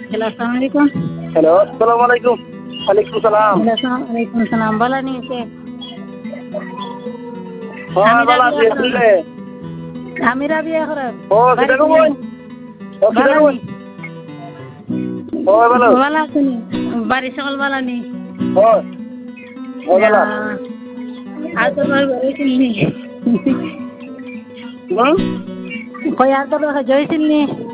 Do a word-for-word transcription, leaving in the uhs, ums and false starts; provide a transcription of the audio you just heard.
Hello আসসালামু আলাইকুম। Hello আসসালামু আলাইকুম। ওয়ালাইকুম সালাম। হ্যালো আসসালামু আলাইকুম সালাম ভালো নিয়েছে হ্যাঁ আমি ভালো রাবিয়া আছি খরব আপনি? আমি রাবিয়া খরব ও বাড়ি কিটা চিনি কই? ও কিটা ভালো কই? নি ও ভালো। ভালো আছি নি বাড়ি সকল ভালো নি ও ও ভালো। আর তোর বাড়ি চিনি হুম? কই আর তোর জয় চিনি